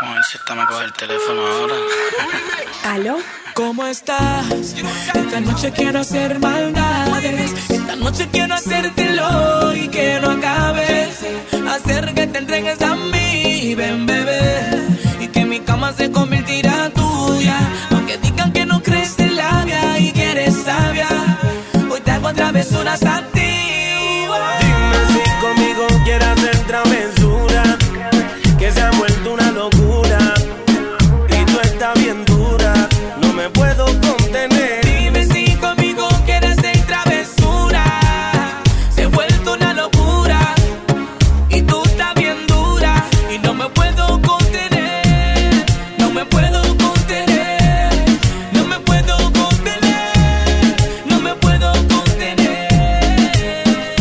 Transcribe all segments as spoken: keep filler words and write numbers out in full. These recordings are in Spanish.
A ver si esta me coge el teléfono ahora. ¿Aló? ¿Cómo estás? Esta noche quiero hacer maldades. Esta noche quiero hacértelo y que no acabes. Hacer que te entregues a mí, ven bebé. Y que mi cama se convertirá tuya. Aunque digan que no crees en la vida y que eres sabia, hoy te hago travesuras a ti. Dime si conmigo quieres hacer travesura, que se ha vuelto una locura. Y tú estás bien dura, no me puedo contener. Dime si conmigo quieres hacer travesura, se ha vuelto una locura. Y tú estás bien dura y no me puedo contener. No me puedo contener. No me puedo contener. No me puedo contener.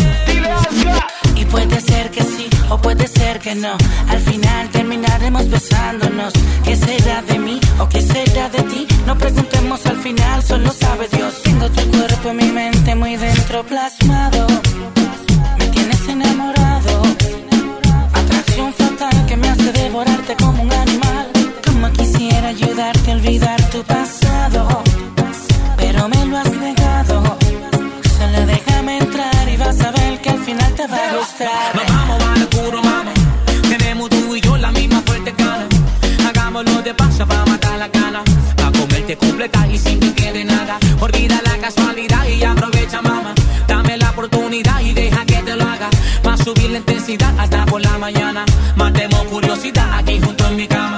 Y puede ser que sí o puede ser que no. Al final terminaremos besándonos. ¿Qué será de mí o qué será de ti? No preguntemos al final, solo sabe Dios. Tengo tu cuerpo en mi mente muy dentro plasmado. Me tienes enamorado. Atracción fatal que me hace devorarte como un animal. Como quisiera ayudarte a olvidar tu pasado, pero me lo has negado. Solo déjame entrar y vas a ver que al final te va a gustar. Nos vamos a lo puro, mami. Tenemos tú y yo la misma fuerte gana. Hagámoslo de paso para matar la gana. Pa' comerte completa y sin que quede nada. Olvida la casualidad y aprovecha, mamá. Dame la oportunidad y deja que te lo haga. Pa' subir la intensidad hasta por la mañana. Matemos curiosidad aquí junto en mi cama.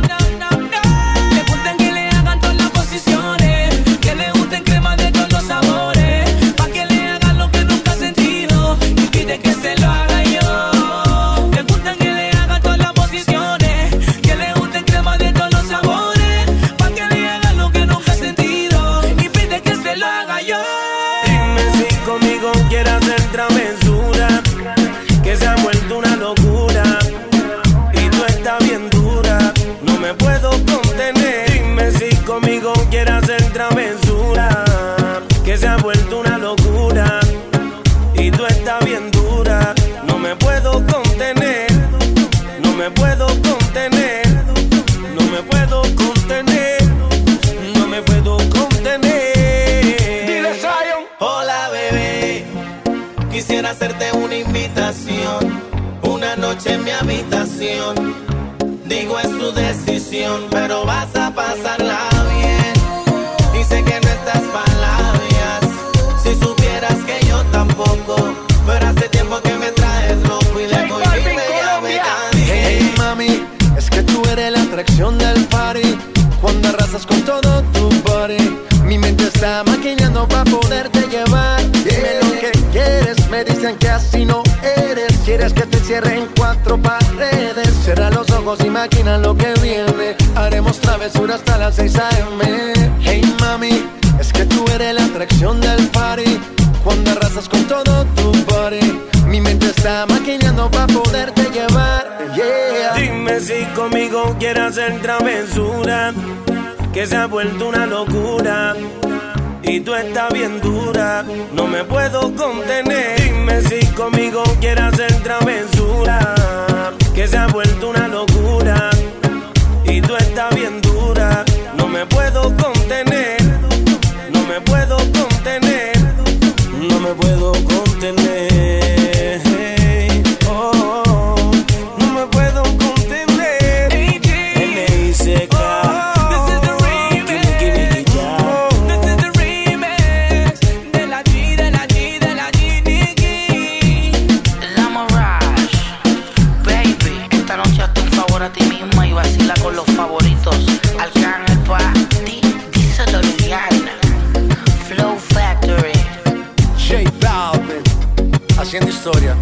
Le gustan que le hagan todas las posiciones, que le gusten cremas de todos los sabores. Pa' que le hagan lo que nunca ha sentido y pide que se lo haga yo. Le gustan que le hagan todas las posiciones, que le gusten cremas de todos los sabores. Pa' que le hagan lo que nunca ha sentido y pide que se lo haga yo. Dime si conmigo quieres hacer travesura, que se ha vuelto una locura. Y tú estás bien dura, no me puedo contener. Dime si conmigo quieres hacer travesura, que se ha vuelto una locura. Y tú estás bien dura, no me puedo contener. No me puedo contener. No me puedo contener. No me puedo contener. Dile Zion. Hola bebé, quisiera hacerte una invitación. Una noche en mi habitación. Digo es tu decisión, pero vas a pasarla bien. Y sé que no estás palabrias. Si supieras que yo tampoco, pero hace tiempo que me traes loco y le voy y me llame también. Hey mami, es que tú eres la atracción del party. Cuando arrasas con todo tu body, mi mente está maquinando pa' poderte llevar. Dime lo que quieres, me dicen que así no eres. Quieres que te cierre en cuatro paredes. Cierra los ojos y maquina lo que viene. Haremos travesura hasta las seis a eme. Hey mami, es que tú eres la atracción del party. Cuando arrasas con todo tu body, mi mente está maquinando pa' poderte llevar. Yeah. Dime si conmigo quieres hacer travesura, que se ha vuelto una locura. Y tú estás bien dura, no me puedo contener. Dime si conmigo quieres hacer travesura, que se ha vuelto una locura. Y tú estás bien dura, no me puedo contener. No me puedo contener. No me puedo contener. Oh, oh, oh. No me puedo contener. N I C K. A ti misma y vacila con los favoritos. Arcángel pa' ti, díselo Liliana. Flow Factory. J Balvin, haciendo historia.